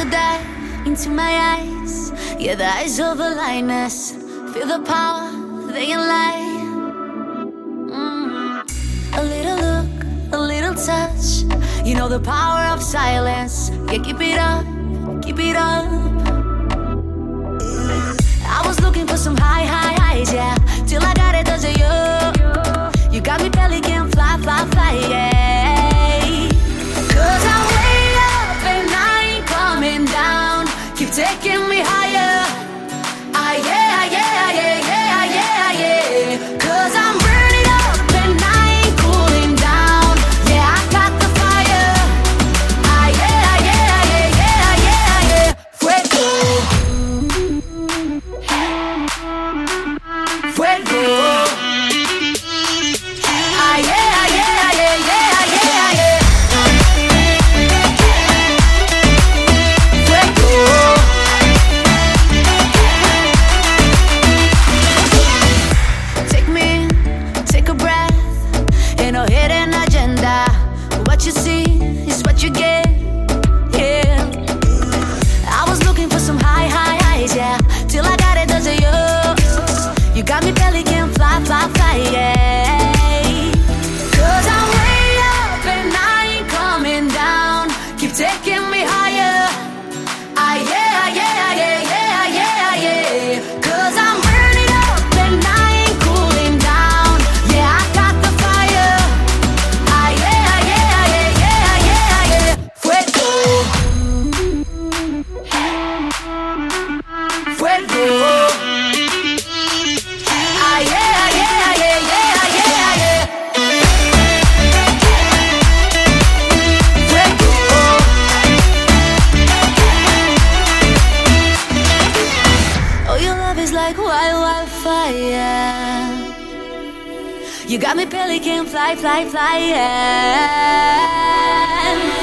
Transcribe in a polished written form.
dive into my eyes. Yeah, the eyes of a lioness. Feel the power, they can lie. A little look, a little touch. You know the power of silence. Yeah, keep it up, keep it up. I was looking for some high highs, yeah. Till I got it, does it you? You got me belly can fly, yeah. 'Cause I'm way up and I ain't coming down. Keep taking me higher. Ah, yeah, yeah, yeah, yeah, yeah, yeah. 'Cause I'm burning up and I ain't cooling down. Yeah, I got the fire. Ah, yeah, yeah, yeah, yeah, yeah, yeah. Fuego. Fuego. Ah, yeah, yeah, yeah, yeah, yeah, yeah. Fuego. Take me in, take a breath. Ain't no hidden agenda. What you see is what you get. Yeah. I was looking for some high highs, yeah. Till I got it, does it you? You got me belly can fly, yeah. 'Cause I'm way up and I ain't coming down. Keep taking me higher. Ah, yeah, yeah, yeah, yeah, yeah, yeah. 'Cause I'm burning up and I ain't cooling down. Yeah, I got the fire. Ah, yeah, yeah, yeah, yeah, yeah, yeah. Fuego. Fuego. Ah, yeah, yeah, yeah, yeah, yeah, yeah. Fuego. Oh, your love is like wildfire. You got me belly can fly, yeah.